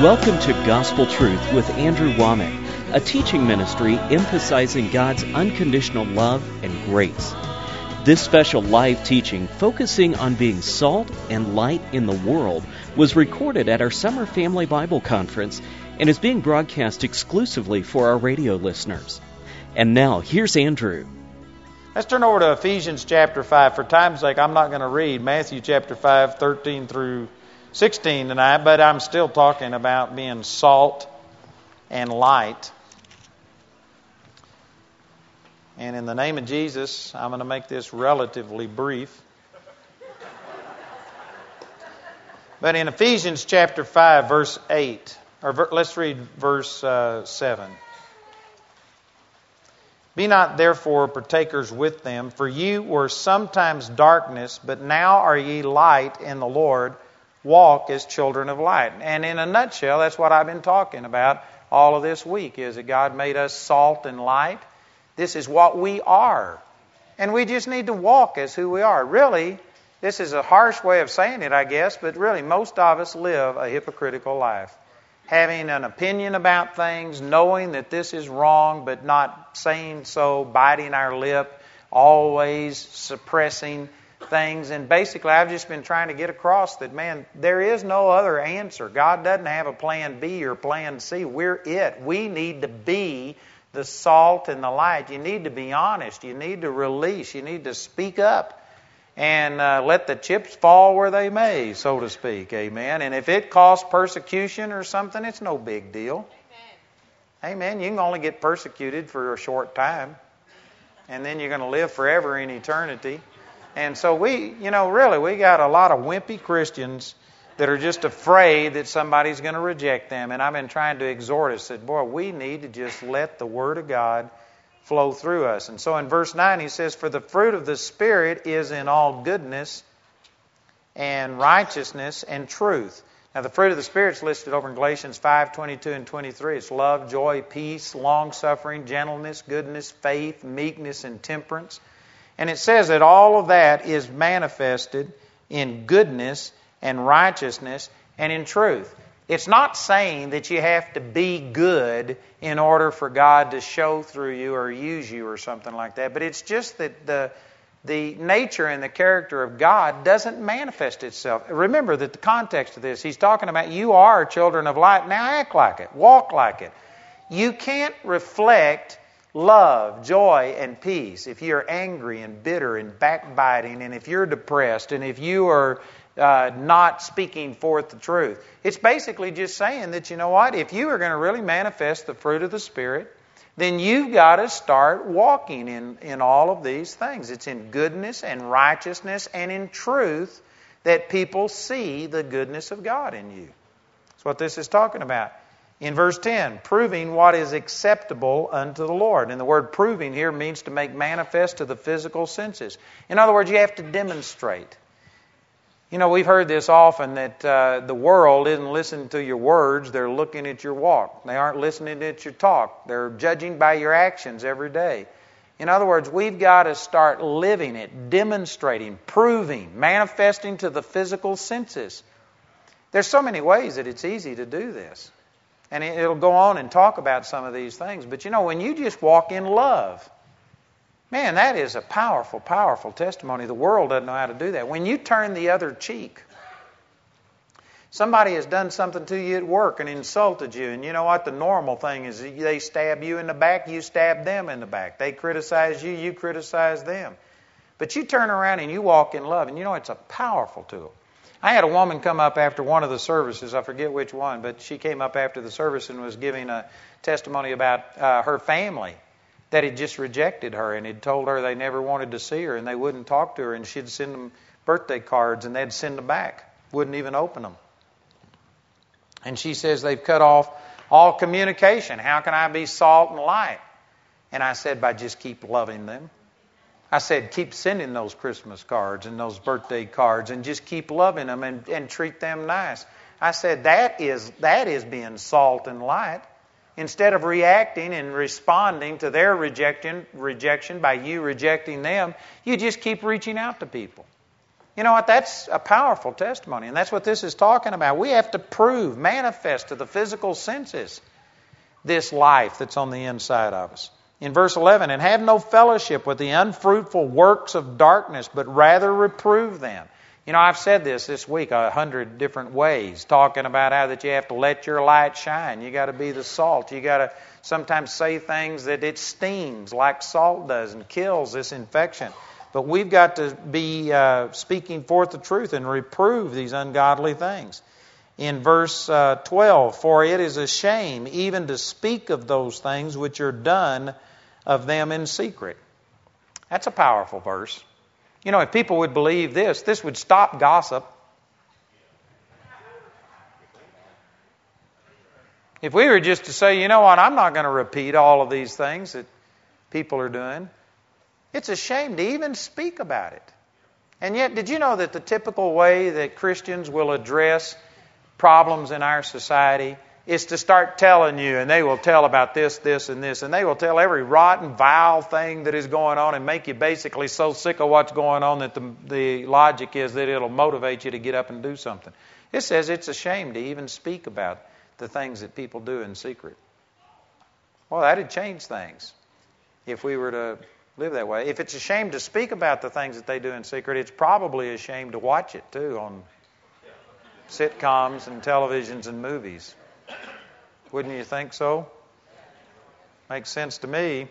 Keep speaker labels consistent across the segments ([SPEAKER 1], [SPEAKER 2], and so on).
[SPEAKER 1] Welcome to Gospel Truth with Andrew Womack, a teaching ministry emphasizing God's unconditional love and grace. This special live teaching, focusing on being salt and light in the world, was recorded at our Summer Family Bible Conference and is being broadcast exclusively for our radio listeners. And now, here's Andrew.
[SPEAKER 2] Let's turn over to Ephesians chapter 5. For time's sake, I'm not going to read Matthew chapter 5, 13 through 16 tonight, but I'm still talking about being salt and light. And in the name of Jesus, I'm going to make this relatively brief. But in Ephesians chapter 5, verse 8, let's read verse 7. Be not therefore partakers with them, for you were sometimes darkness, but now are ye light in the Lord. Walk as children of light. And in a nutshell, that's what I've been talking about all of this week, is that God made us salt and light. This is what we are. And we just need to walk as who we are. Really, this is a harsh way of saying it, I guess, but really most of us live a hypocritical life. Having an opinion about things, knowing that this is wrong, but not saying so, biting our lip, always suppressing things. And basically, I've just been trying to get across that, man, there is no other answer. God doesn't have a plan B or plan C. We're it. We need to be the salt and the light. You need to be honest. You need to release. You need to speak up and let the chips fall where they may, so to speak. Amen. And if it costs persecution or something, it's no big deal. Amen. You can only get persecuted for a short time, and then you're going to live forever in eternity. And so we got a lot of wimpy Christians that are just afraid that somebody's going to reject them. And I've been trying to exhort us that, boy, we need to just let the Word of God flow through us. And so in verse 9 he says, for the fruit of the Spirit is in all goodness and righteousness and truth. Now the fruit of the Spirit is listed over in Galatians 5, 22 and 23. It's love, joy, peace, long-suffering, gentleness, goodness, faith, meekness, and temperance. And it says that all of that is manifested in goodness and righteousness and in truth. It's not saying that you have to be good in order for God to show through you or use you or something like that. But it's just that the nature and the character of God doesn't manifest itself. Remember that the context of this, he's talking about you are children of light. Now act like it. Walk like it. You can't reflect love, joy, and peace if you're angry and bitter and backbiting, and if you're depressed, and if you are not speaking forth the truth. It's basically just saying that, you know what, if you are going to really manifest the fruit of the Spirit, then you've got to start walking in all of these things. It's in goodness and righteousness and in truth that people see the goodness of God in you. That's what this is talking about. In verse 10, proving what is acceptable unto the Lord. And the word proving here means to make manifest to the physical senses. In other words, you have to demonstrate. You know, we've heard this often that the world isn't listening to your words, they're looking at your walk. They aren't listening at your talk. They're judging by your actions every day. In other words, we've got to start living it, demonstrating, proving, manifesting to the physical senses. There's so many ways that it's easy to do this. And it'll go on and talk about some of these things. But you know, when you just walk in love, man, that is a powerful, powerful testimony. The world doesn't know how to do that. When you turn the other cheek, somebody has done something to you at work and insulted you. And you know what? The normal thing is they stab you in the back, you stab them in the back. They criticize you, you criticize them. But you turn around and you walk in love. And you know, it's a powerful tool. I had a woman come up after one of the services, I forget which one, but she came up after the service and was giving a testimony about her family that had just rejected her and had told her they never wanted to see her and they wouldn't talk to her, and she'd send them birthday cards and they'd send them back, wouldn't even open them. And she says they've cut off all communication. How can I be salt and light? And I said, by just keep loving them. I said, keep sending those Christmas cards and those birthday cards and just keep loving them and treat them nice. I said, that is being salt and light. Instead of reacting and responding to their rejection by you rejecting them, you just keep reaching out to people. You know what? That's a powerful testimony, and that's what this is talking about. We have to prove, manifest to the physical senses this life that's on the inside of us. In verse 11, and have no fellowship with the unfruitful works of darkness, but rather reprove them. You know, I've said this week 100 different ways, talking about how that you have to let your light shine. You got to be the salt. You got to sometimes say things that it stings like salt does and kills this infection. But we've got to be speaking forth the truth and reprove these ungodly things. In verse 12, for it is a shame even to speak of those things which are done of them in secret. That's a powerful verse. You know, if people would believe this would stop gossip. If we were just to say, you know what, I'm not going to repeat all of these things that people are doing, it's a shame to even speak about it. And yet, did you know that the typical way that Christians will address problems in our society is to start telling you, and they will tell about this, this, and this, and they will tell every rotten, vile thing that is going on and make you basically so sick of what's going on that the logic is that it'll motivate you to get up and do something. It says it's a shame to even speak about the things that people do in secret. Well, that'd change things if we were to live that way. If it's a shame to speak about the things that they do in secret, it's probably a shame to watch it too on sitcoms and televisions and movies. Wouldn't you think so? Makes sense to me.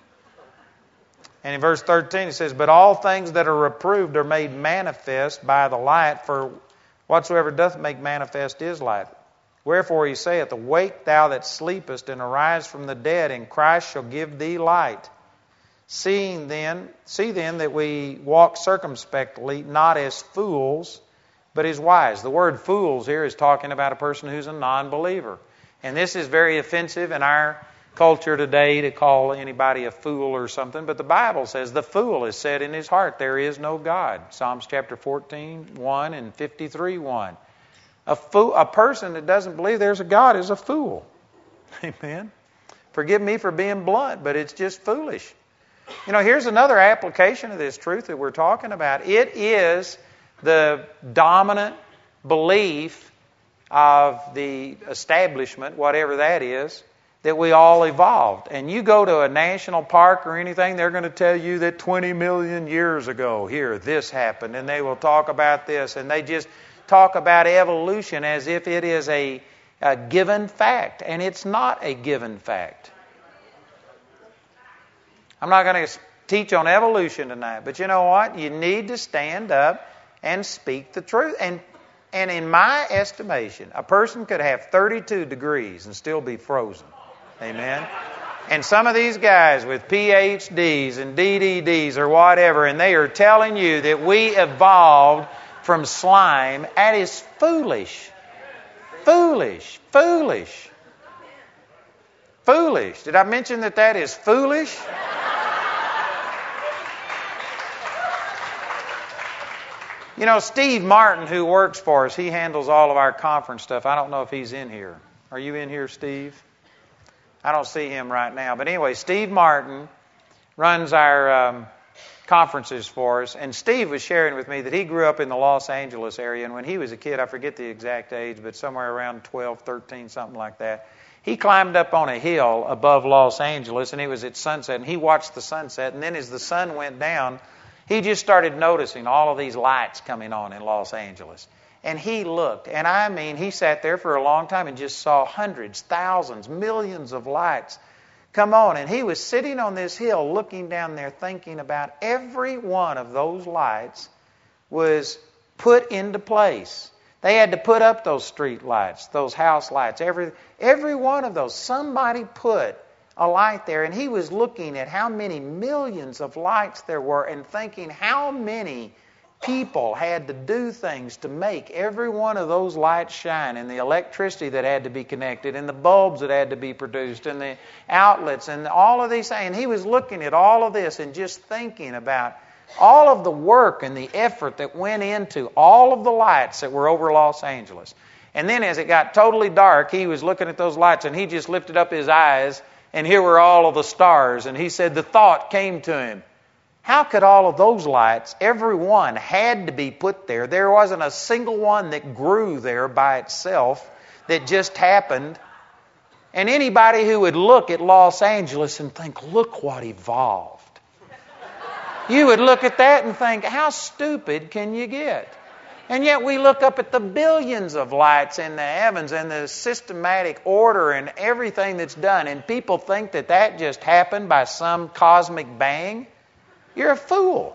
[SPEAKER 2] And in verse 13 it says, but all things that are reproved are made manifest by the light, for whatsoever doth make manifest is light. Wherefore he saith, awake thou that sleepest, and arise from the dead, and Christ shall give thee light. See then that we walk circumspectly, not as fools, but as wise. The word fools here is talking about a person who's a non-believer. And this is very offensive in our culture today to call anybody a fool or something. But the Bible says the fool has said in his heart, there is no God. Psalms chapter 14, 1 and 53, 1. A person that doesn't believe there's a God is a fool. Amen. Forgive me for being blunt, but it's just foolish. You know, here's another application of this truth that we're talking about. It is the dominant belief of the establishment, whatever that is, that we all evolved. And you go to a national park or anything, they're going to tell you that 20 million years ago, here, this happened, and they will talk about this, and they just talk about evolution as if it is a given fact, and it's not a given fact. I'm not going to teach on evolution tonight, but you know what? You need to stand up and speak the truth. And in my estimation, a person could have 32 degrees and still be frozen. Amen? And some of these guys with PhDs and DDDs or whatever, and they are telling you that we evolved from slime, that is foolish. Foolish. Foolish. Foolish. Did I mention that is foolish? You know, Steve Martin, who works for us, he handles all of our conference stuff. I don't know if he's in here. Are you in here, Steve? I don't see him right now. But anyway, Steve Martin runs our conferences for us. And Steve was sharing with me that he grew up in the Los Angeles area. And when he was a kid, I forget the exact age, but somewhere around 12, 13, something like that, he climbed up on a hill above Los Angeles, and it was at sunset. And he watched the sunset. And then as the sun went down, he just started noticing all of these lights coming on in Los Angeles. And he looked, and I mean, he sat there for a long time and just saw hundreds, thousands, millions of lights come on. And he was sitting on this hill looking down there thinking about every one of those lights was put into place. They had to put up those street lights, those house lights, every one of those. Somebody put a light there, and he was looking at how many millions of lights there were and thinking how many people had to do things to make every one of those lights shine, and the electricity that had to be connected, and the bulbs that had to be produced, and the outlets, and all of these things. And he was looking at all of this and just thinking about all of the work and the effort that went into all of the lights that were over Los Angeles. And then as it got totally dark, he was looking at those lights, and he just lifted up his eyes, and here were all of the stars. And he said the thought came to him, How could all of those lights, every one had to be put there? There wasn't a single one that grew there by itself that just happened. And anybody who would look at Los Angeles and think, look what evolved. You would look at that and think, how stupid can you get? And yet we look up at the billions of lights in the heavens and the systematic order and everything that's done, and people think that that just happened by some cosmic bang. You're a fool.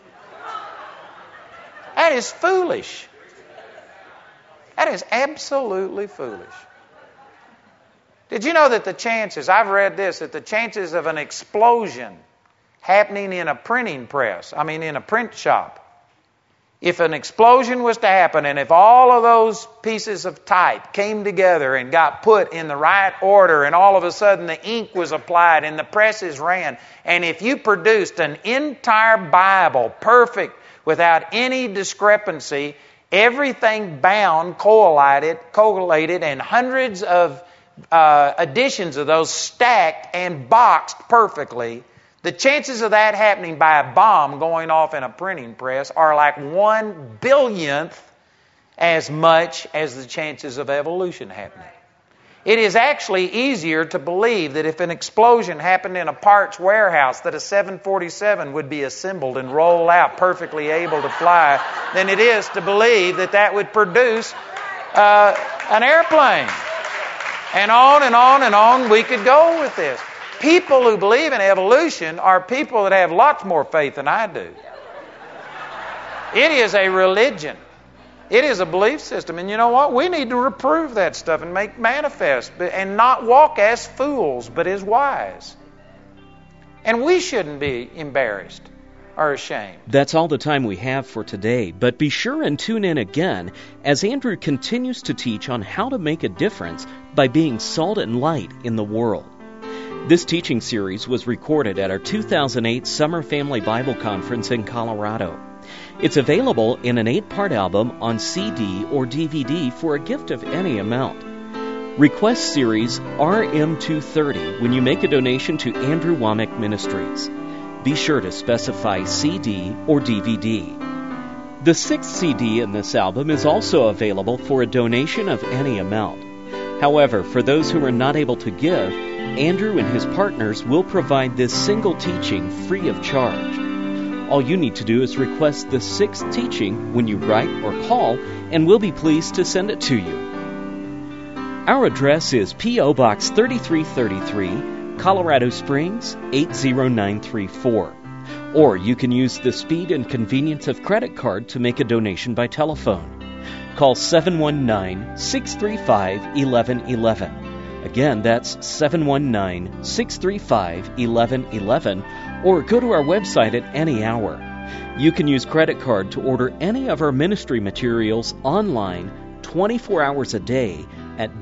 [SPEAKER 2] That is foolish. That is absolutely foolish. Did you know that the chances, I've read this, that the chances of an explosion happening in a printing press, in a print shop, if an explosion was to happen and if all of those pieces of type came together and got put in the right order and all of a sudden the ink was applied and the presses ran, and if you produced an entire Bible perfect without any discrepancy, everything bound, collated, and hundreds of editions of those stacked and boxed perfectly, the chances of that happening by a bomb going off in a printing press are like 1/billionth as much as the chances of evolution happening. It is actually easier to believe that if an explosion happened in a parts warehouse that a 747 would be assembled and roll out perfectly able to fly than it is to believe that that would produce an airplane. And on and on and on we could go with this. People who believe in evolution are people that have lots more faith than I do. It is a religion. It is a belief system. And you know what? We need to reprove that stuff and make manifest and not walk as fools, but as wise. And we shouldn't be embarrassed or ashamed.
[SPEAKER 1] That's all the time we have for today, but be sure and tune in again as Andrew continues to teach on how to make a difference by being salt and light in the world. This teaching series was recorded at our 2008 Summer Family Bible Conference in Colorado. It's available in an 8-part album on CD or DVD for a gift of any amount. Request series RM230 when you make a donation to Andrew Wommack Ministries. Be sure to specify CD or DVD. The 6th CD in this album is also available for a donation of any amount. However, for those who are not able to give, Andrew and his partners will provide this single teaching free of charge. All you need to do is request the 6th teaching when you write or call, and we'll be pleased to send it to you. Our address is P.O. Box 3333, Colorado Springs 80934. Or you can use the speed and convenience of credit card to make a donation by telephone. Call 719-635-1111. Again, that's 719-635-1111, or go to our website at any hour. You can use credit card to order any of our ministry materials online 24 hours a day at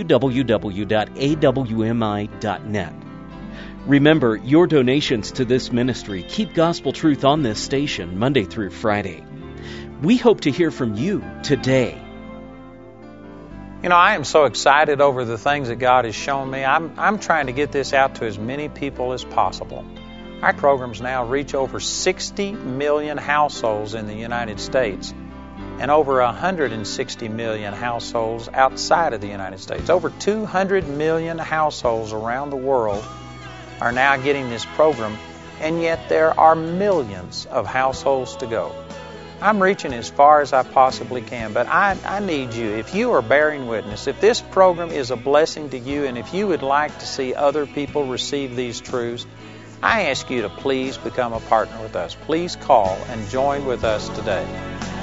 [SPEAKER 1] www.awmi.net. Remember, your donations to this ministry keep gospel truth on this station Monday through Friday. We hope to hear from you today.
[SPEAKER 2] You know, I am so excited over the things that God has shown me. I'm trying to get this out to as many people as possible. Our programs now reach over 60 million households in the United States and over 160 million households outside of the United States. Over 200 million households around the world are now getting this program, and yet there are millions of households to go. I'm reaching as far as I possibly can, but I need you. If you are bearing witness, if this program is a blessing to you, and if you would like to see other people receive these truths, I ask you to please become a partner with us. Please call and join with us today.